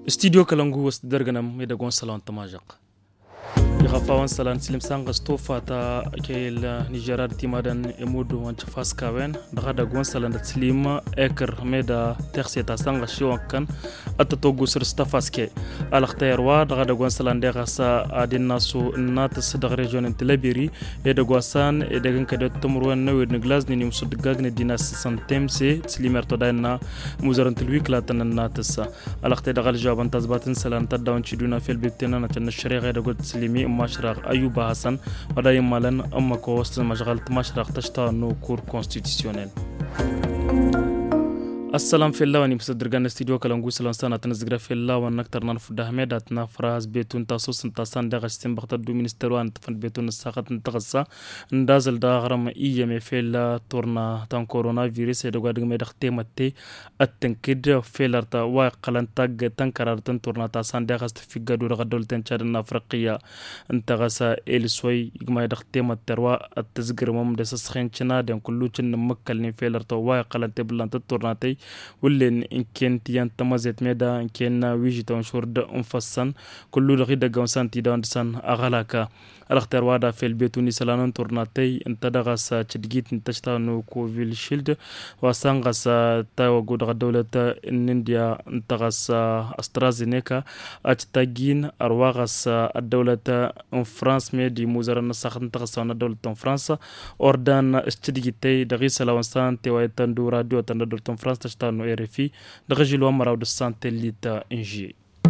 استديو كلامو وستدرجنا ميدا جون سلام تماجق يغفاون سلام سلم سانغ ستوفا تا كيل نيجيرا تيمادن يمودو وانشفاس كاوين دغدا جون سلام تسليم اكر ميدا تخسي تا سانغ شيوان كان اتتوغو سر ستافاسكي الاختيار وا دغدا جون سلام دغسا ادين ناسو ناتس دغ ريجون تلبيري يدا غوسان ادغن كدو تمرون نو نغلاز ني مسد غاغن ديناس سانتيم سي تسليمر تودانا موزرن تلويك لا تنناتس الاختيار دغ الجواب انت زباتن سلام تداون تشدونا في البيتنا نتن الشريغه دغ تسليمي مشرق أيوب حسن ودايم مالن أما كوست مشغل مشرق تشتا نو كور كونستيتيسيونيل السلام في الله وني مصدرغان استديو كلامو سلام سنه تنزغرا في الله ونكتر ننف دهمداتنا فراز بيتون تاسوس تاسان دغشتين بخت دو مينستروان تفن بيتون ساقت تغسا ندازل داغرم ايام في الله تورنا تان كورونا فيروس دغادغ مدختي متي اتنكد فيلرتا واقلن تاغ تنكرار تن تورنا تاسان دغست في غدو رغدول تنچادنا افريقيا انتغسا السوي يغما دختي متروا التزغر مم دسس خنچنا دن كلو چن مكلني فيلرتا واقلن تبلان تورناتي ولن إن كنت ينتمزت ميدا إن كان ويجتون شورد أنفسن كل رغيد جونسان تيدان سان أغلاكا الاختيار وادا في البيتوني سلانون تورناتي انتدغس تشدجيت انتشتانو كوفيل شيلد وسانغس تاو غود دولة انديا انتغس استرازينيكا اتتاجين ارواغس الدولة ان فرانس ميدي موزرن ساخت انتغس دولة فرنسا اوردان تشدجيتي دغي سلاونسان تيوايتان دو راديو تن دولة فرنسا تشتانو ارفي دغجلو امراو دو سانتيليتا انجي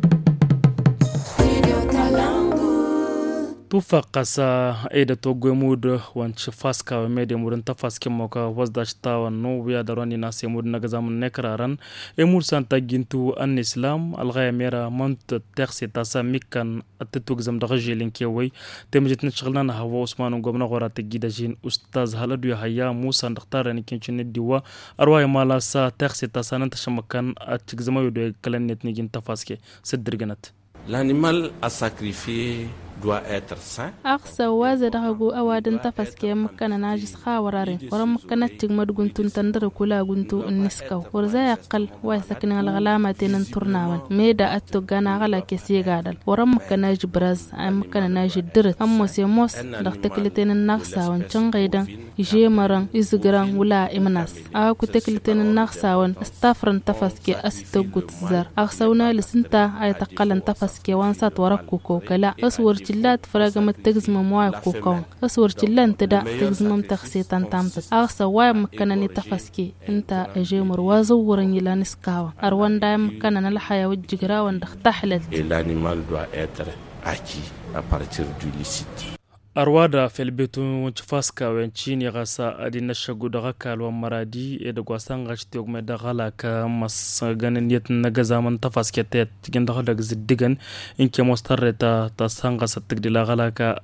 توفقسا ايدا توغمود وانشفاسكا وميدي مودن تفاسكي موكا وزداشتا ونو ويا دروني ناس يمود نغزام نكرارن امور سانتا جنتو ان اسلام الغايه ميرا مونت تاكسي تاسا ميكان اتتوغزم دغجي لينكيوي تمجت نشغلنا هوا عثمان غومنا غورات جيداجين استاذ هلدو يحيى موسى نختار ان كنشن ديوا ارواي مالا سا تاكسي تاسا نتشمكان اتغزما يدو كلنت نيجين تفاسكي سدرغنت L'animal à sacrifier doit être sain. أقصى وازد غو أوادن تفسكي مكان ناجس خاورارين ورم مكان تجمد قنتون تندر كلا قنتو النسكو ورزاي أقل ويسكن الغلامة تنترناون ميدا أتوغانا غلا كسي غادل ورم مكان ناج براز أم مكان ناج درت أموس يموس دختكلتين النغساون چنغيدن جيمران إزغران ولا إمناس أكو تكلتين النغساون استافرن تفسكي أستوغوت زر أقصونا لسنتا أي تقلن تفسكي وانسات وركوكو كلا أصور جلات فراغم تغزم مواي كوكون أصور جلان تدا تغزم تخسيطان تامتت أغسى واي مكانني تفسكي انت أجيمر وازورن يلا نسكاوا أروان داي مكاننا الحياة والجغرا واندختحلت. L'animal doit être acquis à partir du licite. أرواد في البيت ونشفاسكا وينشيني غاسا أدينا شغو دغاكال ومرادي إدغواسان غاشتي وغمي دغالاك مس غننيت نغزامن تفاسكي تيت تجن دغالاك زدغن إنكي مسترتا تاسان غاسا تقدلا غالاك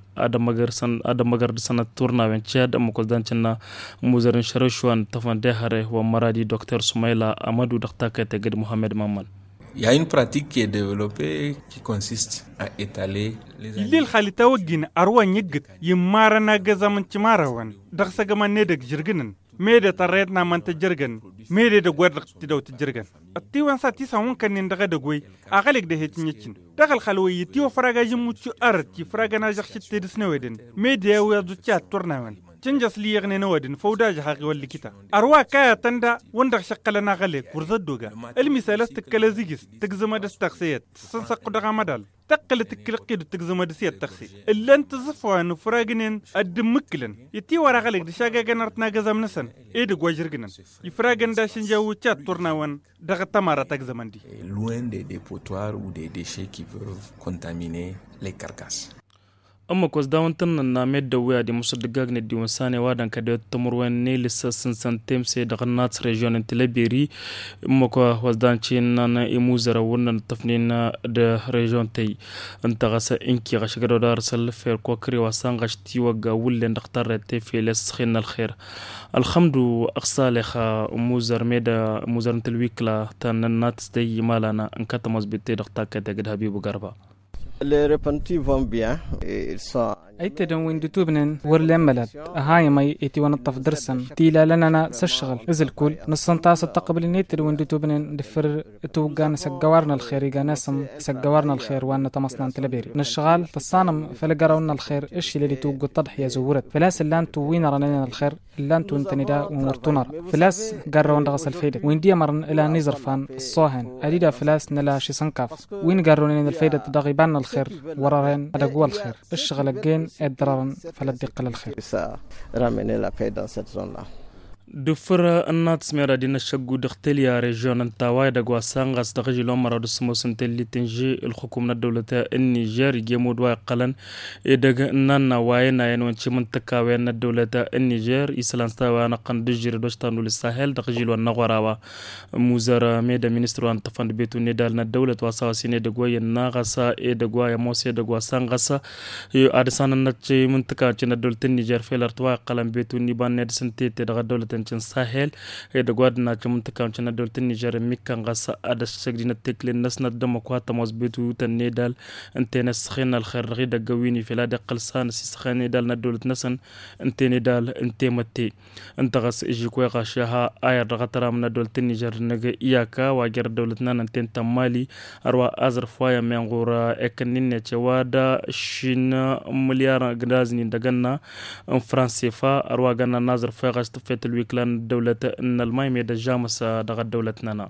آدم مغردسان تورنا وينشاد مكوزدان چنا موزرن شروشوان تفان دهاره ومرادي دكتور سميلا أمادو دختاكي تقد محمد مامان. Il y a une pratique qui est développée qui consiste à étaler les animaux. اللي الخالي توجين أروان يجد يمارنا جزمن تمارون دخس جمان ندق جرجنن ميدا تريتنا من تجرجن ميدا دقوار تدو تجرجن التيوان ساتي سوون كان ندق دقوي أغلق ده هتنيتشن دخل خلوي تيو فراغ جموتشو أرتي فراغ ناجح تدسنا ودن ميدا ويادوتشات تورناون تنجس لي يغني نودن فوداج حقي ولي كتا أروا كايا تندا وندق شقلنا غلي ورزدوغا المثال استكلا زيجس تقزم دستقسيت سنسق دغا مدال تقل تكلقيد تقزم دسيت تقسي إلا انت زفوان فراغنين الدمكلن يتي ورا غلق دشاقا غنرتنا غزم نسن ايدو غواجرغنن يفراغن داشن جاو تشات تورناوان دغا تمارا تقزمان دي Loin des dépotoirs ou des déchets qui peuvent contaminer les carcasses. أما كوز داونتن نامد دويا دي مصدقاق ندي وساني وادن كده تمروين نيلس سنسنتيم سي دغنات ريجيون انتلابيري أما كو وزدان چين نانا إموزر ونن تفنين ده ريجيون تي انتغسا إنكي غشقرو دارسل فير كوكري وسان غشتي وغا ولن دختار تي في لسخين الخير الحمد أقصالخ أموزر ميدا أموزر انتلويكلا تان الناتس دي مالانا انكتا مزبطي دختاك تاقد حبيبو غربا Les repentis vont bien et ils sont ايتدن وين دتوبنن ورلملت هاي ماي ايتي ونطف درسن تيلا لنا سشغل ازل كل نصنطاس تقبل نيتر وين دتوبنن دفر توغان سجوارنا الخير يغانسم سجوارنا الخير وان تمصنا تلبيري نشغال تصانم فلقرونا الخير ايش اللي توق التضحيه زورت فلاس اللان تو وين رننا الخير اللان تو انتندا ومرتونر فلاس قرون دغس الفيدة وين دي مرن الى نزرفان الصوهن اديدا فلاس نلا شي سنكاف وين قرون الفيدة دغيبان الخير ورارين ادقوا الخير الشغل الجين الضرر فلا تدق للخير. ramener la paix dans cette zone-là. دفر النات سميرا دينا شقو دختليا ريجون انتاواي دقوا سانغاس دغجي لومرا دسمو سنتلي تنجي الحكومة الدولة النيجر يجيمود واي قلن إدق نانا واينا ينوانشي منطقة وين الدولة النيجر إسلام ستاوانا قندجير دوشتانو للساحل دغجي لوان نغوراوا موزار ميدا مينسترو انتفان بيتو ندالنا الدولة واساوسي ندقوا يناغاسا إدقوا يموسي دقوا سانغاسا أدسانا نتشي منطقة جنا الدولة النيجر فيلارتوا قلن بيتو نيبان ندسنتي تدغ الدولة تنشن ساحل إذا قعدنا كمنطقة كنا دولة النيجر ميكان غاسا أدش سجدنا تكلين نسنا الدموكرات مزبوطو تنيدال أنت نسخين الخير غيدا قويني في لادق قلسان سخين نيدال ندولة نسن أنت نيدال أنت متي أنت غاس إجي كوي غاشها آير غطرة من دولة النيجر نجا إياكا واجر دولتنا أنت تمالي أروا أزر فوايا من غورا إكنين توادا شين مليار غرازني دغنا فرنسيفا أروا غنا نازر فاغاش تفيت الويكلان دولة إن الماي ميدا جامس دغ دولتنا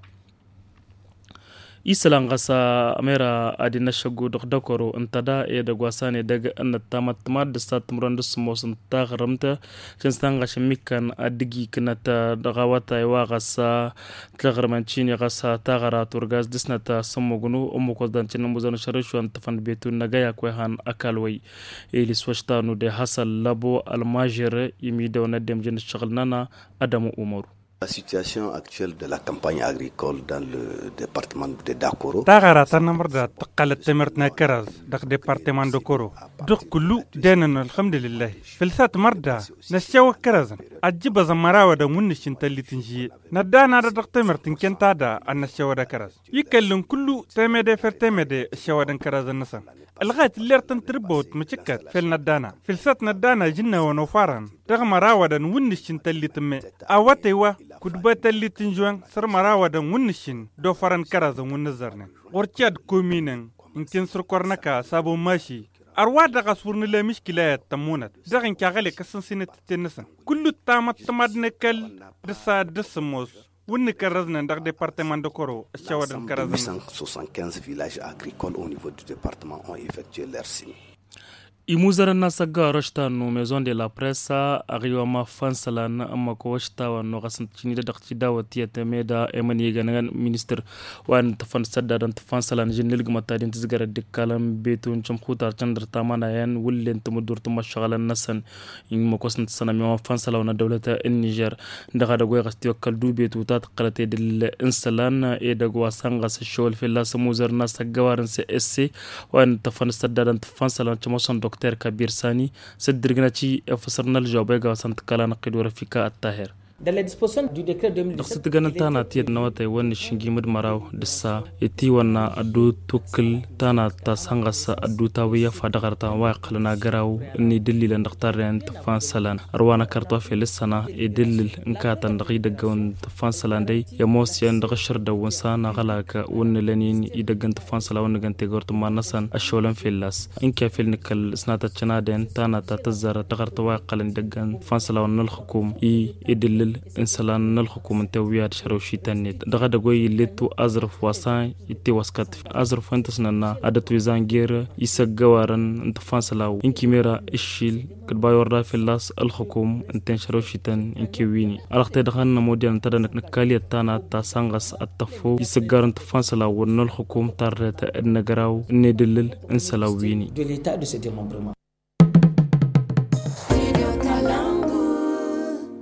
إسلام غسا أميرا أدينا شغو دغدكورو انتدا إيدا غواساني دغ أن التامت ماد ستات مرندس موسن تاغرمتا كنستان غاش ميكان أدقي كنتا دغاواتا يوا غسا تلغرمانشيني غسا تاغرا تورغاز دسنتا سموغنو أمو قلدان چنن مزانو شرشو انتفان بيتو نغايا كويهان أكالوي إيلي سوشتانو دي حسل لابو الماجر يميدو ندم جن الشغلنانا أدمو أمور. La situation actuelle de la campagne agricole dans le département de Dakoro. تاغرا تنمر دا تقلت تمرتنا كراز دق ديبارتمان دكورو دق كلو ديننا الحمد لله فلسات مردا نشاو كرازن أجيب زمراوة دا منشن تلي تنجي ندانا دا دق تمرتن كنتا دا النشاو دا كراز يكلم كلو تمدي فرتمدي الشاو دا كراز النسان الغاية اللي ارتن تربوت مشكات في الندانا فلسات ندانا جنة ونوفارن رغم راودا ونشن تلي تمي اواتيوا كدبات اللي تنجوان سر مراودا ونشن دو فرن كرازا ونزرن ورشاد كومينن انكن سركورنكا سابو ماشي أرواد غصورن لا مشكلة تمونت دغن كاغلي كسن سنة تنسن كل التامات تمادنكال دسا دسموس ونكرزنا dans le département de Koro, 875 villages agricoles au niveau du département ont effectué leur signe. imuzarana saga roshta no maison de la presse ariwama fansalan amma ko washta wa no gasan chini da dakti dawati yatemeda emani ganan minister wan tafan saddadan fansalan jinil gmata din tizgara dikkalam betun cham khutar chandr tamana yan wullen tumudur tum shagalan nasan in makosn sana mi fansala wana dawlata Niger ndaga da goy gasti wakal du betu tat qalate dil insalan e da go sanga se shol fi la samuzarna sagawaran se esse wan tafan saddadan fansalan chamoson دكتور كبير ساني سدرغناتي افسرنا الجوابه سانت كلا نقيد ورفيقا الطاهر Dans la disposition du décret 2017, دخلت غنتانا تيد نواتي ون شنجي مد مراو دسا اتي ونا ادو توكل تانا تاسانغس ادو تاويه فدغرتا واقلنا غراو اني دليل نختار تفان سلان روانا كرتو في لسنا يدلل انكاتا دغي دغون تفان سلان دي يموسيان دغشر دون سانا غلاك ون لنين يدغن تفان سلان ون غنتي غورت ما نسن اشولن في اللاس انك في نكل سناتا تشنادن تانا تتزر دغرتا واقلن دغن تفان سلان الحكوم يدلل انسلان الحكومة تويات شروشي تانيت دغا دغوي لتو ازرف واسان يتي واسكات ازرف انتسننا عدت وزانجير يسغوارن انت فانسلاو انكي ميرا الشيل كدباي وردا في اللاس الحكوم انتن شروشي تان انكي ويني الختي دخلنا موديل تدنك نكاليه تانا تا سانغاس التفو يسغارن تفانسلاو ون الحكوم تارت النغراو ندلل انسلاو ويني de l'état de ce démembrement.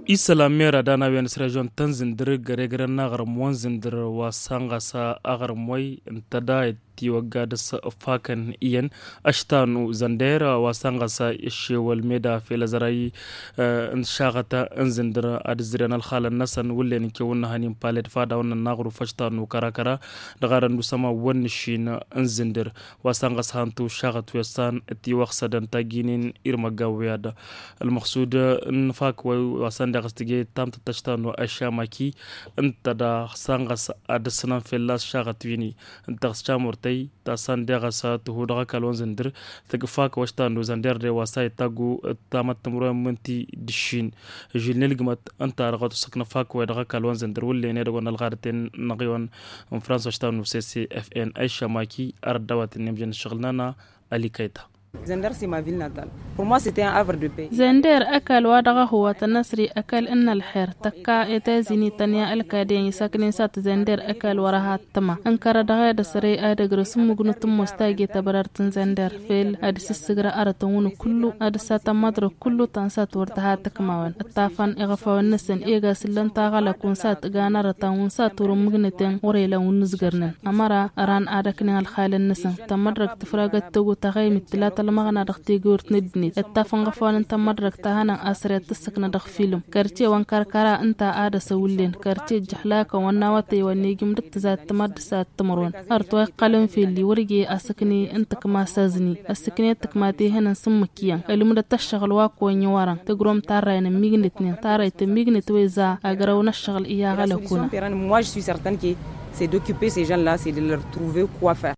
Isalamera dana wiyans region tanzindir gare nagar mwanzindir wa sangasa agar moy intada tiwaga da fakan iyan ashtanu zandera wa sangasa shewal meda filazarai inshagata inzindir adzira nal nasan wulen ke wonna hanin palet fada wannan nagru fashtanu karakara daga ndu sama wonni shina inzindir wa sangasa hantu shagatu yasan tiwaqsadan taginin irmagawiyada المقصود نفاك وسند غستجي تام تشتانو أشامكي أنت دا سانغس أدسنا في الله شاغتويني أنت غستامورتي تا ساندغسا تهودغا كالون زندر تكفاك وشتانو زندر دي واساي تاغو تامت تمرو منتي دشين جيل نلقمت أنت رغتو سكنا فاك ويدغا كالون زندر واللي نيدغون الغارتين نغيون من فرنسا وشتانو سي اف ان أشامكي أردوات النمجن شغلنا ألي كيتا Zender, c'est ma ville natale. Pour moi, c'était un havre de paix. Zender أكل وادغه هو تنصري أكل إن الحر تكا إتازيني تنيا الكادين ساكنين سات زندر أكل وراها تما أنكر دغه دسري أدغ رسم مغنط مستاجي تبررتن زندر فيل أدس السجرة أرتون كله أدس تمدر كله تنسات ورتها تكماون الطافن إغفا النسن إيجا سلن تاغلا كونسات غانا رتاون ساتور مغنتين وريلا ونزغرنن أمرا أران أدكني الخال النسن تمرق تفراغت توغو تغي متلات المغنى دختي جورت ندني التافن غفان انت مدرك تهانا أسريت تسكن دخ فيلم كارتي وانكركرا انت عادة سولين كارتي جحلاك وناواتي ونيجي مدت ذات تمدسات تمرون أرتوي قلم في اللي ورقي أسكني انت كما سازني أسكني تكماتي هنا سمكيا اللي مدت تشغل واكو نيوارا تقروم تارين ميغنتني تاري تميغنت ويزا أقراو نشغل إيا غالكونا. Moi je suis certaine que c'est d'occuper ces gens là, c'est de leur trouver quoi faire.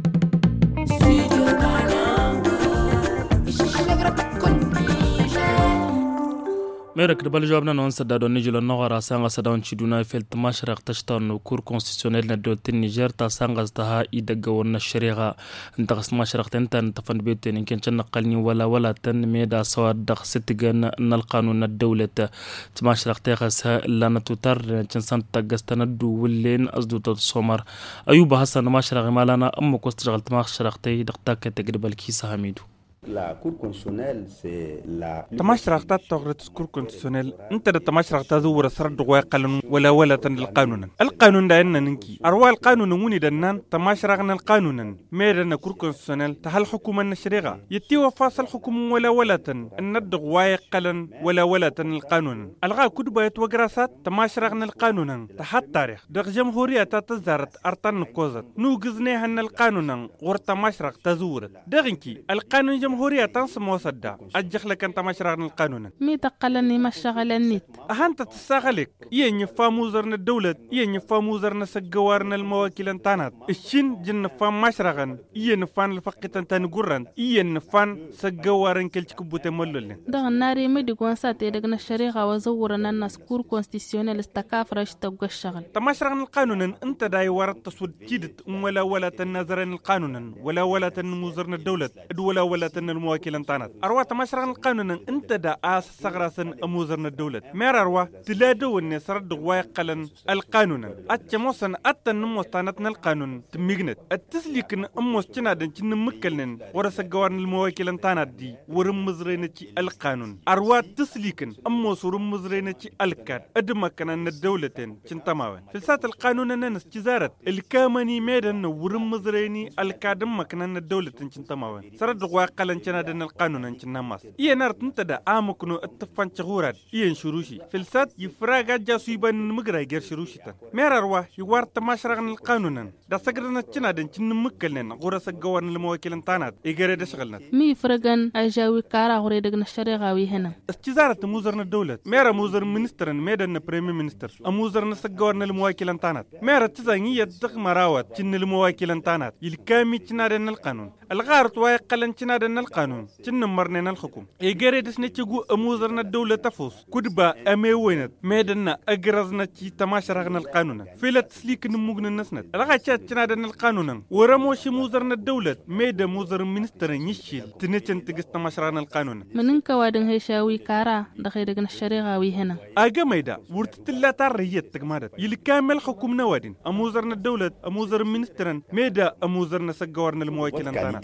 ميرك دبل جوابنا نونس دادو نيجلو نغرا سانغا سداون تشيدونا فيلت مشرق تشتان كور كونستيسيونيل ندول النيجر تا سانغا تها يدغون الشريعه انت قسم مشرق تنتن تفن بيتين ان كان نقلني ولا تن ميدا سواد دخ ستغن ان القانون الدوله تمشرق تخس لا نتوتر تنسان تغستن دو ولين ازدو تصومر ايوب حسن مشرق مالنا ام كوستجلت مشرق تي دقتك تقربل كيس حميدو La Cour constitutionnelle, c'est la... تماشرقتات تغرد كور كونستيسيونيل انت دا تماشرقتا زور سرد قانون ولا القانون القانون دا ان ننكي اروا القانون موني دنان تماشرقنا القانون ميرنا كور كونستيسيونيل تهل حكومه الشريعه يتي وفاصل حكم ولا الند قلن ولا القانون الغا كتبه وقراسات تماشرقنا القانون تحت تاريخ دغ جمهوريه تزارت ارتن كوزت نوغزنيها ان القانون غور تماشرق تزور دغنكي القانون جمهورية تنصم وصدا أجخ لك أنت مشرعنا القانون مي تقلني مشغل النت أهانت تستغلك ينفام وزرنا الدولة ينفام وزرنا سجوارنا المواكيل انتانات الشين جنفام مشرعن ينفان الفقة انتان قرن ينفان سجوارن كلش كبوت ملولين ده الناري مدي قوانسات يدقنا الشريعة وزورنا الناس كور كونستيسيونيل استكافرش تبقى الشغل تمشرعنا القانون انت داي ورد تصود جيدت ولا تنظرن القانون ولا تنموزرنا الدولة ولا تن المواكيل انتانات أروا تماشرق القانون انت دا آس سغراسن أموزرنا الدولة مير أروا تلادو اني سرد واقلا القانون اتشموسن نموستانتنا القانون تميغنت التسليكن أموستنا دن مكلن ورسقوارن المواكيل انتانات دي ورمزرينتي القانون أروا تسليكن أموس ورمزرينتي الكاد أدمكنا الدولتين تنتماوين فلسات القانون ننس تزارت الكامني ميدن ورمزريني الكاد مكنا الدولتين تنتماوين سرد واقلا انتنا دن القانون انتنا ماس إيه نارت انتدا آمكنو اتفان شغورات إيه شروشي فلسات يفراغا جاسويبان مغراي غير شروشي تن ميراروا يوار تماشرغن القانون دا سقرنا انتنا دن چن مكلن غورا سقوان المواكيل انتانات إيغاري دشغلنا مي فرغن أجاوي كارا غوري دقنا الشريغاوي هنا استزارة موزرنا الدولة ميرا موزر منسترن ميدن بريمي منستر أموزرنا سقوان المواكيل انتانات ميرا تزانية دق مراوات چن المواكيل انتانات يلكامي چنا دن القانون الغارت واقلا انتنا دن القانون تن مرننا الحكم إيجاري دسنا تجو أموزرنا الدولة تفوس كدبا أميوينت ميدنا أجرزنا تي تماشرغنا القانون فيلا تسليك نموغنا النسنت الغاشات تنادنا القانون ورموش موزرنا الدولة ميدا موزر منستر نيشيل تنتن تجس تماشرغنا القانون مننك وادن هيشاوي كارا دخيرقنا الشريغاوي هنا أجا ميدا ورتتلا تاريت تجمادت يلي كامل حكم نوادين أموزرنا الدولة أموزر منسترن ميدا أموزرنا سجوارنا المواكيل انتانا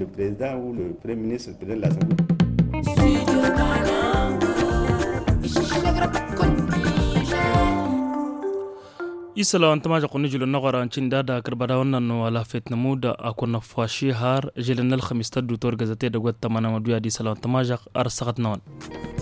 le Premier ministre de l'Assemblée. isala antama jaqoni julo nagara cinda da karbada wannan wala fetnamu da akuna fashi har jilanal khamista dutor gazete da gwatta mana madu ya di sala antama jaq ar sagat nawan